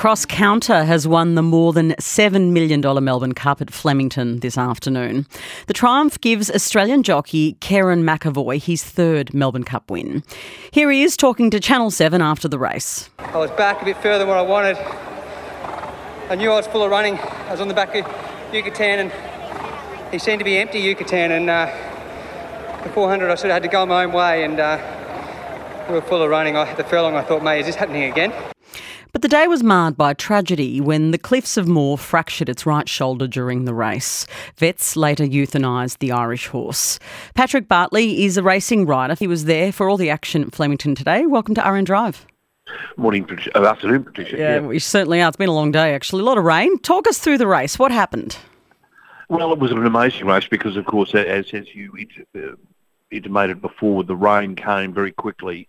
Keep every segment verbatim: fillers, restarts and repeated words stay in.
Cross Counter has won the more than seven million dollars Melbourne Cup at Flemington this afternoon. The triumph gives Australian jockey Kerrin McEvoy his third Melbourne Cup win. Here he is talking to Channel seven after the race. I was back a bit further than what I wanted. I knew I was full of running. I was on the back of Yucatan and he seemed to be empty, Yucatan, and uh, the four hundred I sort of had to go my own way, and uh, we were full of running. I, the furlong I thought, mate, is this happening again? But the day was marred by tragedy when the Cliffs of Moher fractured its right shoulder during the race. Vets later euthanised the Irish horse. Patrick Bartley is a racing rider. He was there for all the action at Flemington today. Welcome to R N Drive. Morning, uh, afternoon, Patricia. Yeah, yeah, we certainly are. It's been a long day, actually. A lot of rain. Talk us through the race. What happened? Well, it was an amazing race because, of course, as, as you uh, intimated before, the rain came very quickly.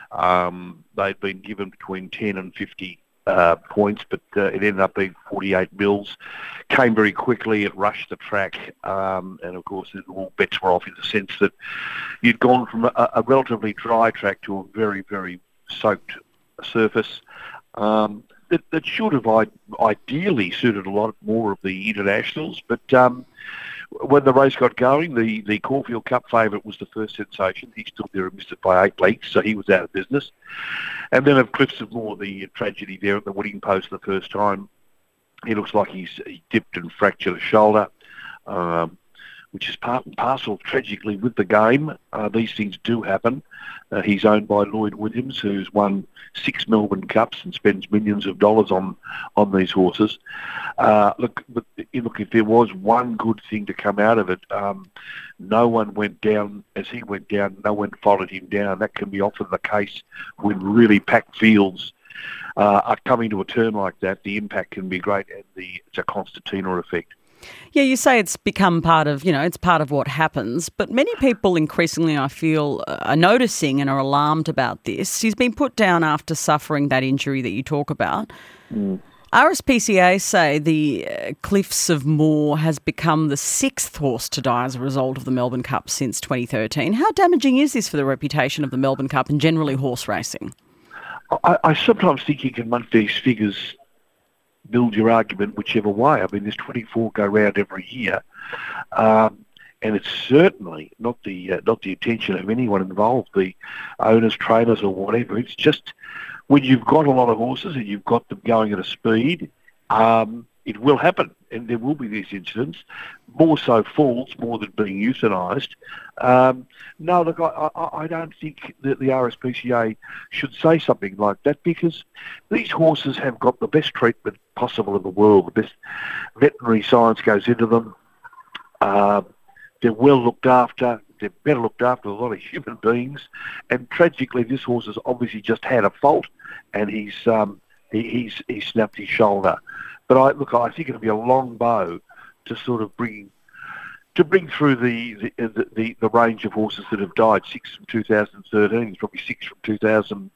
Um, they'd been given between ten and fifty uh, points, but uh, it ended up being forty-eight mils. Came very quickly, it rushed the track, um, and of course all bets were off in the sense that you'd gone from a, a relatively dry track to a very, very soaked surface. Um, that, that should have I- ideally suited a lot more of the internationals, but um, when the race got going, the, the Caulfield Cup favourite was the first sensation. He stood there and missed it by eight lengths, so he was out of business. And then of Cliffs of Moher, the tragedy there at the winning post the first time, he looks like he's he dipped and fractured a shoulder, um, which is part and parcel, tragically, with the game. Uh, these things do happen. Uh, he's owned by Lloyd Williams, who's won six Melbourne Cups and spends millions of dollars on, on these horses. Uh, look, but, look, if there was one good thing to come out of it, um, no one went down as he went down. No one followed him down. That can be often the case when really packed fields uh, are coming to a turn like that. The impact can be great, and the it's a concertina effect. Yeah, you say it's become part of, you know, it's part of what happens, but many people increasingly, I feel, are noticing and are alarmed about this. He's been put down after suffering that injury that you talk about. Mm. R S P C A say the uh, Cliffs of Moher has become the sixth horse to die as a result of the Melbourne Cup since twenty thirteen. How damaging is this for the reputation of the Melbourne Cup and generally horse racing? I, I sometimes think you can make these figures build your argument whichever way. I mean, there's twenty-four go round every year, um, and it's certainly not the uh, not the intention of anyone involved, the owners, trainers, or whatever. It's just when you've got a lot of horses and you've got them going at a speed, um, it will happen, and there will be these incidents, more so falls more than being euthanised. Um, no, look, I, I, I don't think that the R S P C A should say something like that, because these horses have got the best treatment possible in the world. The best veterinary science goes into them. Uh, they're well looked after. They're better looked after than a lot of human beings. And tragically, this horse has obviously just had a fault, and he's um, he, he's he snapped his shoulder. But I look, I think it'll be a long bow to sort of bring to bring through the the, the the range of horses that have died. Six from two thousand thirteen, it's probably six from two thousand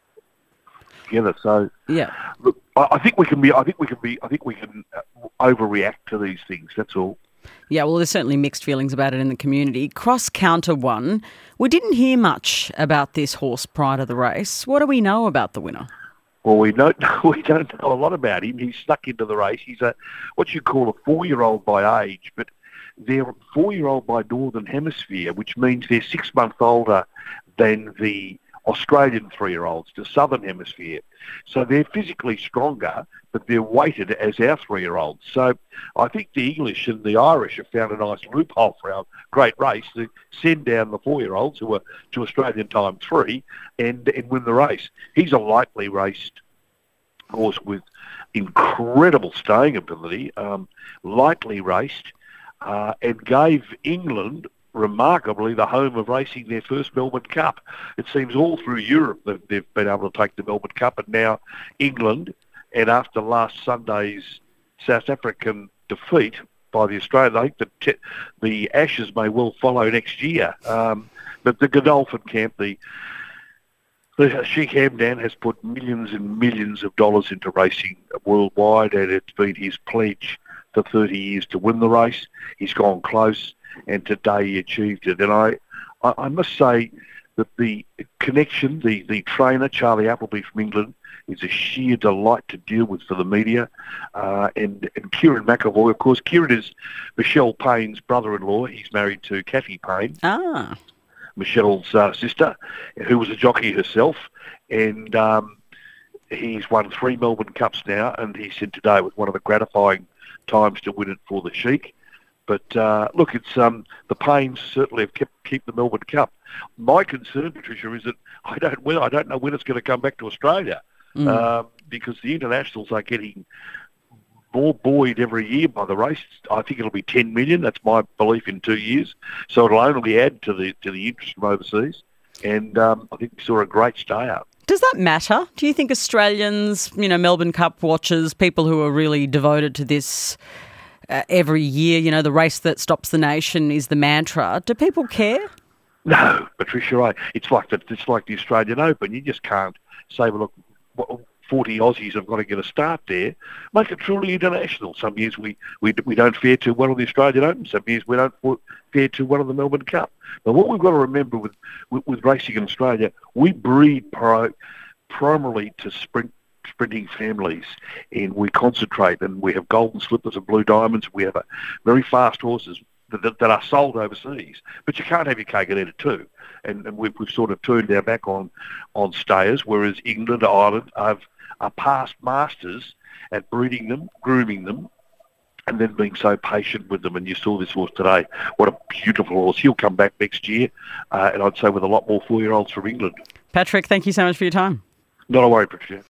together. So yeah, look, I, I think we can be. I think we can be. I think we can overreact to these things. That's all. Yeah, well, there's certainly mixed feelings about it in the community. Cross Counter won. We didn't hear much about this horse prior to the race. What do we know about the winner? Well, we don't know, we don't know a lot about him. He's snuck into the race. He's a what you call a four-year-old by age, but they're a four-year-old by Northern Hemisphere, which means they're six months older than the Australian three-year-olds, the Southern Hemisphere. So they're physically stronger, but they're weighted as our three-year-olds. So I think the English and the Irish have found a nice loophole for our great race to send down the four-year-olds who are to Australian time three and, and win the race. He's a lightly raced horse with incredible staying ability, um, lightly raced, uh, and gave England remarkably the home of racing their first Melbourne Cup. It seems all through Europe that they've been able to take the Melbourne Cup, and now England, and after last Sunday's South African defeat by the Australians, I think the, te- the Ashes may well follow next year. Um, but the Godolphin camp, the, the Sheikh Hamdan has put millions and millions of dollars into racing worldwide, and it's been his pledge for thirty years to win the race. He's gone close, and today he achieved it. And I, I, I must say that the connection, the, the trainer, Charlie Appleby from England, is a sheer delight to deal with for the media. Uh, and, and Kieran McEvoy, of course, Kieran is Michelle Payne's brother-in-law. He's married to Kathy Payne, Ah. Michelle's uh, sister, who was a jockey herself. And um, he's won three Melbourne Cups now, and he said today it was one of the gratifying times to win it for the Sheik. But uh, look, it's um, the Paynes certainly have kept keep the Melbourne Cup. My concern, Patricia, is that I don't well, I don't know when it's going to come back to Australia, Mm. uh, because the internationals are getting more buoyed every year by the race. I think it'll be ten million. That's my belief in two years. So it'll only add to the to the interest from overseas. And um, I think we saw a great stay up. Does that matter? Do you think Australians, you know, Melbourne Cup watchers, people who are really devoted to this uh, every year, you know, the race that stops the nation is the mantra. Do people care? No, Patricia, I, it's like the it's like the Australian Open. You just can't say, well, look, what, forty Aussies have got to get a start there. Make it truly international. Some years we, we, we don't fare too well on the Australian Open. Some years we don't fare too well on the Melbourne Cup. But what we've got to remember with, with, with racing in Australia, we breed pro, primarily to sprint sprinting families, and we concentrate, and we have golden slippers and blue diamonds. We have a very fast horses that, that, that are sold overseas, but you can't have your cake and eat it too. And, and we've, we've sort of turned our back on on stayers, whereas England, Ireland have, are past masters at breeding them, grooming them, and then being so patient with them. And you saw this horse today. What a beautiful horse. He'll come back next year, uh, and I'd say with a lot more four-year-olds from England. Patrick, thank you so much for your time. Not a worry, Patricia.